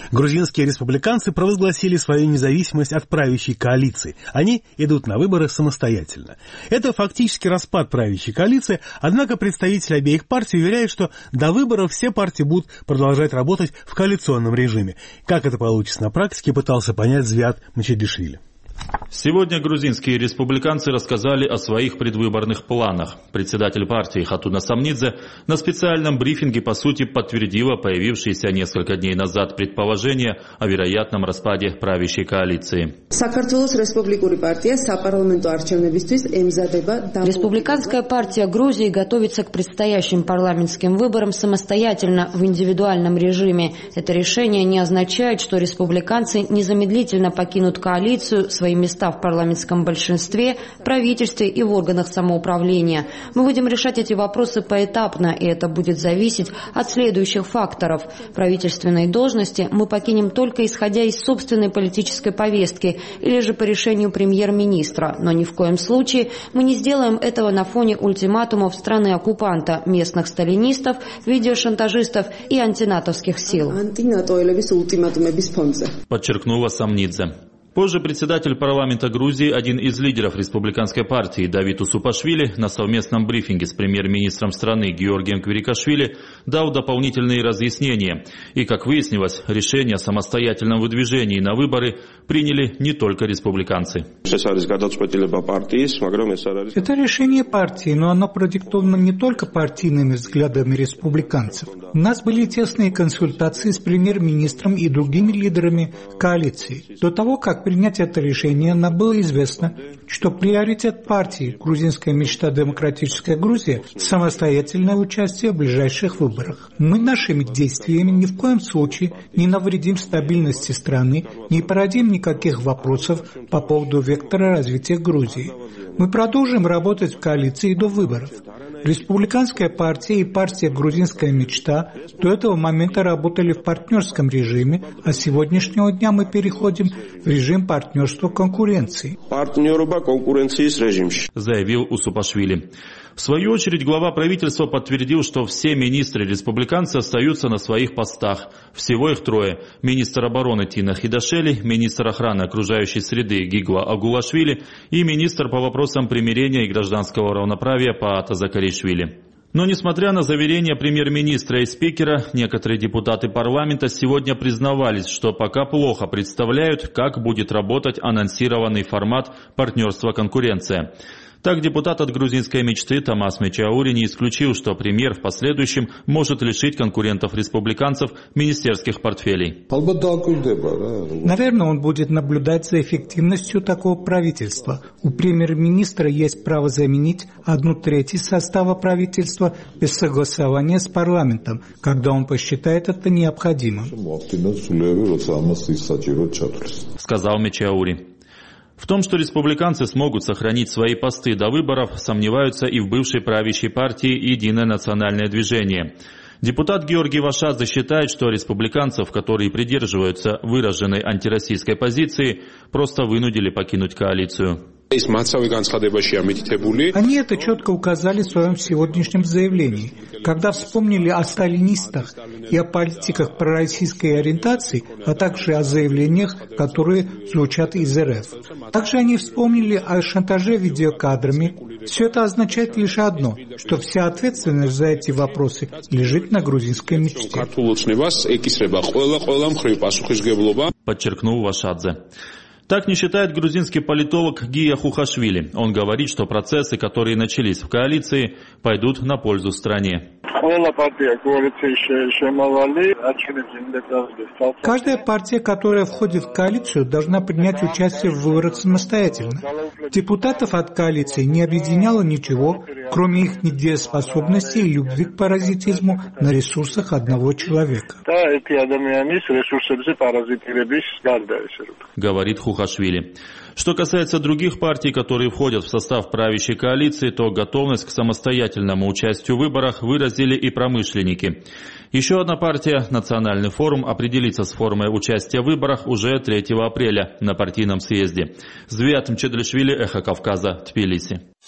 Грузинские республиканцы провозгласили свою независимость от правящей коалиции. Они идут на выборы самостоятельно. Это фактически распад правящей коалиции, однако представители обеих партий уверяют, что до выборов все партии будут продолжать работать в коалиционном режиме. Как это получится на практике, пытался понять Звиат Мчедлишвили. Сегодня грузинские республиканцы рассказали о своих предвыборных планах. Председатель партии Хатуна Самнидзе на специальном брифинге по сути подтвердила появившиеся несколько дней назад предположение о вероятном распаде правящей коалиции. Республиканская партия Грузии готовится к предстоящим парламентским выборам самостоятельно в индивидуальном режиме. Это решение не означает, что республиканцы незамедлительно покинут коалицию, свои места в парламентском большинстве, правительстве и в органах самоуправления. Мы будем решать эти вопросы поэтапно, и это будет зависеть от следующих факторов. Правительственные должности мы покинем только исходя из собственной политической повестки или же по решению премьер-министра, но ни в коем случае мы не сделаем этого на фоне ультиматумов страны-оккупанта, местных сталинистов, видеошантажистов и антинатовских сил. Подчеркнула Самнидзе. Позже председатель парламента Грузии, один из лидеров республиканской партии Давид Усупашвили, на совместном брифинге с премьер-министром страны Георгием Квирикашвили дал дополнительные разъяснения. И, как выяснилось, решение о самостоятельном выдвижении на выборы приняли не только республиканцы. Это решение партии, но оно продиктовано не только партийными взглядами республиканцев. У нас были тесные консультации с премьер-министром и другими лидерами коалиции. До того, как принять это решение, нам было известно, что приоритет партии «Грузинская мечта. Демократическая Грузия» – самостоятельное участие в ближайших выборах. Мы нашими действиями ни в коем случае не навредим стабильности страны, не породим никаких вопросов по поводу вектора развития Грузии. Мы продолжим работать в коалиции до выборов. Республиканская партия и партия «Грузинская мечта» до этого момента работали в партнерском режиме, а с сегодняшнего дня мы переходим в режим партнерства конкуренции. Заявил Усупашвили. В свою очередь глава правительства подтвердил, что все министры-республиканцы остаются на своих постах. Всего их трое. Министр обороны Тина Хидашели, министр охраны окружающей среды Гигла Агулашвили и министр по вопросам примирения и гражданского равноправия Паата Закаришвили. Но несмотря на заверения премьер-министра и спикера, некоторые депутаты парламента сегодня признавались, что пока плохо представляют, как будет работать анонсированный формат партнерства-конкуренция. Так, депутат от грузинской мечты Тамас Мечаури не исключил, что премьер в последующем может лишить конкурентов-республиканцев министерских портфелей. Наверное, он будет наблюдать за эффективностью такого правительства. У премьер-министра есть право заменить 1/3 состава правительства без согласования с парламентом, когда он посчитает это необходимым. Сказал Мечаури. В том, что республиканцы смогут сохранить свои посты до выборов, сомневаются и в бывшей правящей партии «Единое национальное движение». Депутат Георгий Вашадзе считает, что республиканцев, которые придерживаются выраженной антироссийской позиции, просто вынудили покинуть коалицию. Они это четко указали в своем сегодняшнем заявлении. Когда вспомнили о сталинистах и о политиках пророссийской ориентации, а также о заявлениях, которые звучат из РФ. Также они вспомнили о шантаже видеокадрами. Все это означает лишь одно, что вся ответственность за эти вопросы лежит на грузинской мечте. Подчеркнул Вашадзе. Так не считает грузинский политолог Гия Хухашвили. Он говорит, что процессы, которые начались в коалиции, пойдут на пользу стране. Каждая партия, которая входит в коалицию, должна принять участие в выборах самостоятельно. Депутатов от коалиции не объединяло ничего, кроме их недееспособности и любви к паразитизму на ресурсах одного человека. Говорит Хухашвили. Что касается других партий, которые входят в состав правящей коалиции, то готовность к самостоятельному участию в выборах выразили и промышленники. Еще одна партия, Национальный форум, определится с формой участия в выборах уже 3 апреля на партийном съезде. Звиат Мчедлишвили, Эхо Кавказа, Тбилиси.